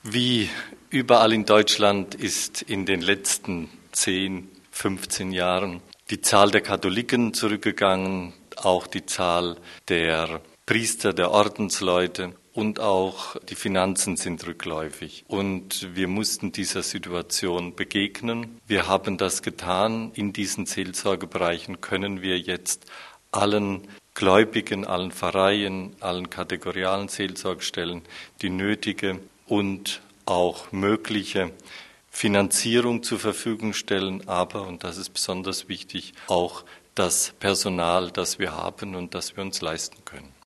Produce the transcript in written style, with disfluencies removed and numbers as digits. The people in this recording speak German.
Wie überall in Deutschland ist in den letzten 10, 15 Jahren die Zahl der Katholiken zurückgegangen, auch die Zahl der Priester, der Ordensleute und auch die Finanzen sind rückläufig. Und wir mussten dieser Situation begegnen. Wir haben das getan. In diesen Seelsorgebereichen können wir jetzt allen Gläubigen, allen Pfarreien, allen kategorialen Seelsorgestellen die nötige und auch mögliche Finanzierung zur Verfügung stellen, aber, und das ist besonders wichtig, auch das Personal, das wir haben und das wir uns leisten können.